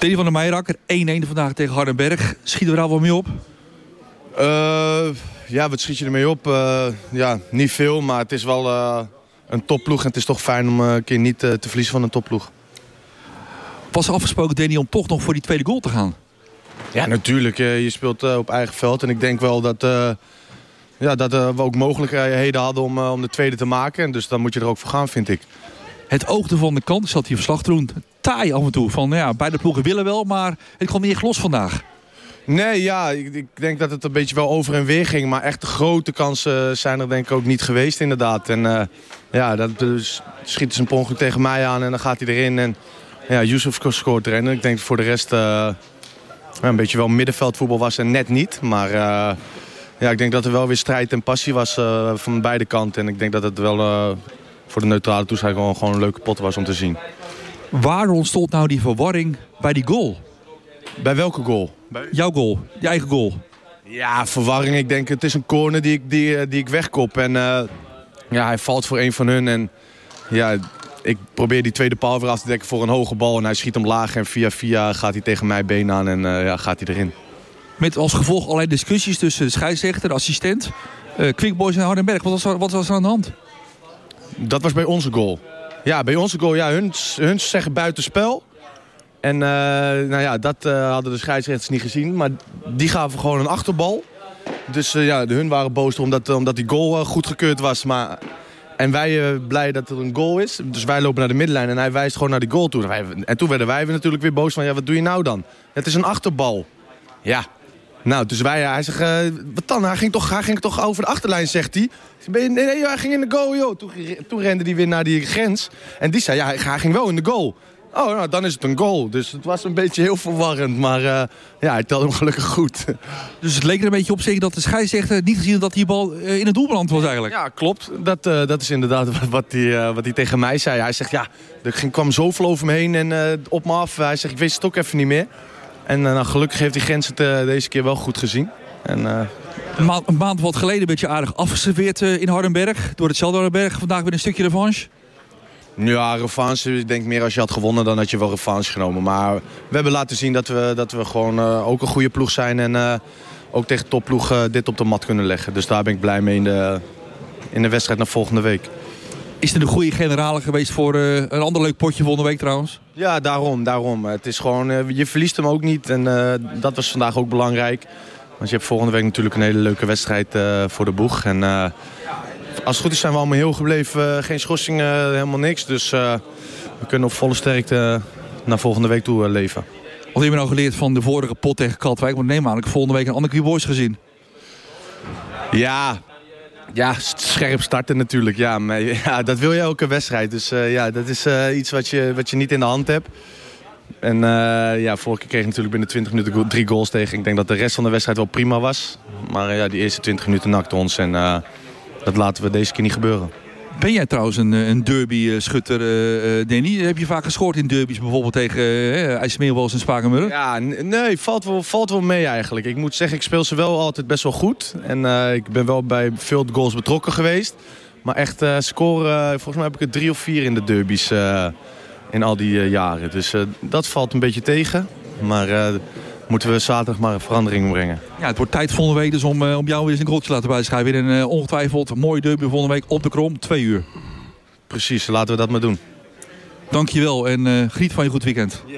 Danny van der Meijerakker, 1-1 vandaag tegen Hardenberg. Schieten we daar wel mee op? Ja, wat schiet je ermee op? Ja, niet veel, maar het is wel een topploeg. En het is toch fijn om een keer niet te verliezen van een topploeg. Was er afgesproken, Danny, om toch nog voor die tweede goal te gaan? Ja, natuurlijk. Je speelt op eigen veld. En ik denk wel dat we ook mogelijkheden hadden om de tweede te maken. En dus dan moet je er ook voor gaan, vind ik. Het oogde van de kant, ik zat hier verslag te doen, taai af en toe. Van, ja, beide ploegen willen wel, maar het kwam niet echt los vandaag. Nee, ja, ik denk dat het een beetje wel over en weer ging. Maar echt de grote kansen zijn er denk ik ook niet geweest, inderdaad. En dus schiet zijn ongeluk tegen mij aan en dan gaat hij erin. En ja, Yusuf scoort erin. En ik denk dat voor de rest een beetje wel middenveldvoetbal was en net niet. Maar ja, ik denk dat er wel weer strijd en passie was van beide kanten. En ik denk dat het wel voor de neutrale toeschouwer gewoon een leuke pot was om te zien. Waar ontstond nou die verwarring bij die goal? Bij welke goal? Jouw goal, je eigen goal. Ja, verwarring. Ik denk het is een corner die ik wegkop. En ja, hij valt voor een van hun. En ja, ik probeer die tweede paal weer af te dekken voor een hoge bal. En hij schiet hem laag en via gaat hij tegen mijn been aan en gaat hij erin. Met als gevolg allerlei discussies tussen de scheidsrechter, de assistent, Quick Boys en Hardenberg. Wat was er aan de hand? Dat was bij onze goal. Ja, bij onze goal. Ja, hun zeggen buitenspel. En dat hadden de scheidsrechters niet gezien. Maar die gaven gewoon een achterbal. Dus hun waren boos omdat die goal goedgekeurd was. En wij blij dat er een goal is. Dus wij lopen naar de middenlijn en hij wijst gewoon naar die goal toe. En toen werden wij natuurlijk weer boos van, ja, wat doe je nou dan? Het is een achterbal. Ja. Nou, dus hij zegt, wat dan? Hij ging toch over de achterlijn, zegt hij. Nee, hij ging in de goal, joh. Toen rende hij weer naar die grens. En die zei, ja, hij ging wel in de goal. Oh, nou, dan is het een goal. Dus het was een beetje heel verwarrend. Maar hij telde hem gelukkig goed. Dus het leek er een beetje op zich dat de scheidsrechter niet gezien had dat die bal in het doel beland was eigenlijk. Ja, klopt. Dat is inderdaad wat hij tegen mij zei. Hij zegt, ja, er kwam zoveel over me heen en op me af. Hij zegt, ik wist het ook even niet meer. En gelukkig heeft die grens het deze keer wel goed gezien. En, een maand wat geleden een beetje aardig afgeserveerd in Hardenberg. Door hetzelfde Hardenberg. Vandaag weer een stukje revanche. Ja, revanche. Ik denk meer als je had gewonnen dan had je wel revanche genomen. Maar we hebben laten zien dat we gewoon ook een goede ploeg zijn. En ook tegen topploeg dit op de mat kunnen leggen. Dus daar ben ik blij mee in de wedstrijd naar volgende week. Is er een goede generale geweest voor een ander leuk potje volgende week trouwens? Ja, daarom. Het is gewoon, je verliest hem ook niet. En dat was vandaag ook belangrijk. Want je hebt volgende week natuurlijk een hele leuke wedstrijd voor de boeg. En als het goed is zijn we allemaal heel gebleven. Geen schorsingen, helemaal niks. Dus we kunnen op volle sterkte naar volgende week toe leven. Wat heb je nou geleerd van de vorige pot tegen Katwijk? Want neem aan, ik volgende week een andere Q-Boys gezien. Ja, scherp starten natuurlijk. Ja, maar ja, dat wil je elke wedstrijd. Dus dat is iets wat je niet in de hand hebt. En vorige keer kreeg ik natuurlijk binnen 20 minuten 3 goals tegen. Ik denk dat de rest van de wedstrijd wel prima was. Maar die eerste 20 minuten nakte ons. En dat laten we deze keer niet gebeuren. Ben jij trouwens een derby-schutter, Danny? Heb je vaak gescoord in derbies, bijvoorbeeld tegen IJsselmeerwals en Spakenburg? Ja, nee, valt wel mee eigenlijk. Ik moet zeggen, ik speel ze wel altijd best wel goed. En ik ben wel bij veel goals betrokken geweest. Maar echt scoren, volgens mij heb ik er 3 of 4 in de derbies in al die jaren. Dus dat valt een beetje tegen. Maar moeten we zaterdag maar een verandering brengen. Ja, het wordt tijd volgende week dus om jou weer eens een goaltje te laten bijschrijven. En ongetwijfeld een mooie derby volgende week op de Krom, 2 uur. Precies, laten we dat maar doen. Dankjewel en geniet van je goed weekend.